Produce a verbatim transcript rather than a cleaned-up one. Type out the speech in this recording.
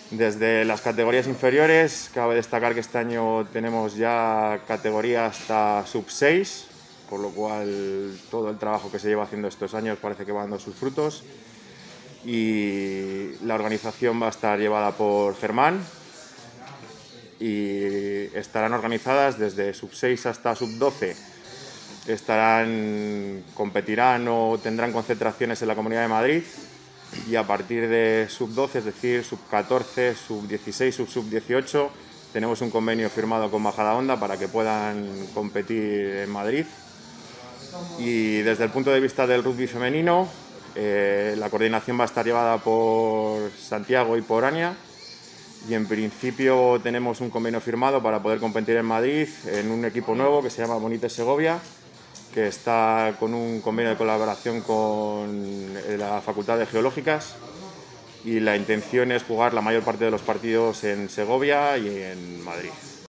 Desde las categorías inferiores, cabe destacar que este año tenemos ya categoría hasta sub seis, por lo cual todo el trabajo que se lleva haciendo estos años parece que va dando sus frutos. Y la organización va a estar llevada por Germán y estarán organizadas desde sub seis hasta sub doce. Estarán, competirán o tendrán concentraciones en la Comunidad de Madrid, y a partir de sub doce, es decir, sub catorce, sub dieciséis, sub sub dieciocho, tenemos un convenio firmado con Majadahonda para que puedan competir en Madrid. Y desde el punto de vista del rugby femenino, eh, la coordinación va a estar llevada por Santiago y por Ania, y en principio tenemos un convenio firmado para poder competir en Madrid en un equipo nuevo que se llama Bonite Segovia, que está con un convenio de colaboración con la Facultad de Geológicas, y la intención es jugar la mayor parte de los partidos en Segovia y en Madrid.